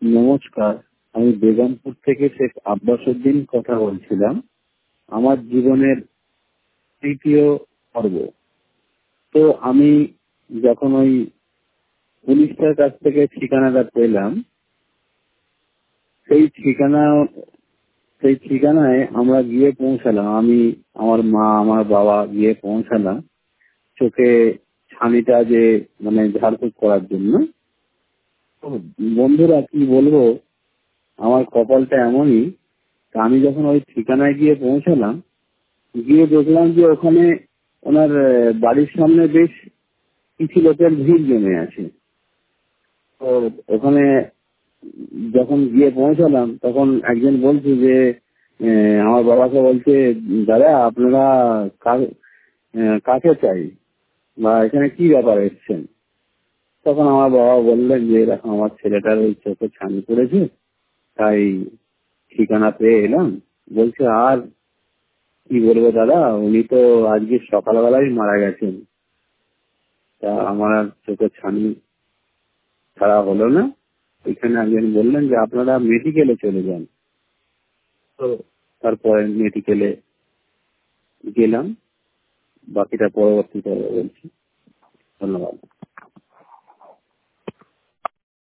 নমস্কার, আমি বেগমপুর থেকে শেখ আব্বাস উদ্দিন কথা বলছিলাম। আমার জীবনের তৃতীয় পর্ব। তো আমি যখন ওই পুলিশটার কাছ থেকে ঠিকানাটা পেলাম, সেই ঠিকানা সেই ঠিকানায় আমরা গিয়ে পৌঁছালাম। আমি, আমার মা, আমার বাবা গিয়ে পৌঁছালাম চোখে ছানিটা যে ঝাড়ফুঁক করার জন্য। তো বন্ধুরা, কি বলবো, আমার কপালটা এমনই। তা আমি যখন ওই ঠিকানায় গিয়ে পৌঁছালাম, গিয়ে দেখলাম যে ওখানে ওনার বাড়ির সামনে বেশ কিছু লোকের ভিড় জমে আছে। তো ওখানে যখন গিয়ে পৌঁছালাম, তখন একজন বলছে যে আমার বাবাকে বলছে, দাদা আপনারা কাকে চাই বা এখানে কি ব্যাপার এসছেন? তখন আমার বাবা বললেন যে এরকম আমার ছেলেটার ওই চোখে ছানি পড়েছে, তাই ঠিকানা পেয়ে এলাম। বলছে, আর কি বলবো দাদা, উনি তো আজকে সকালবেলায় মারা গেছেন। তা আমার আর চোখে ছানি ছাড়া হলো না। ওইখানে একজন বললেন যে আপনারা মেডিকেলে চলে যান। তো তারপরে মেডিকেলে গেলাম। বাকিটা পরবর্তীতে বলছি। ধন্যবাদ।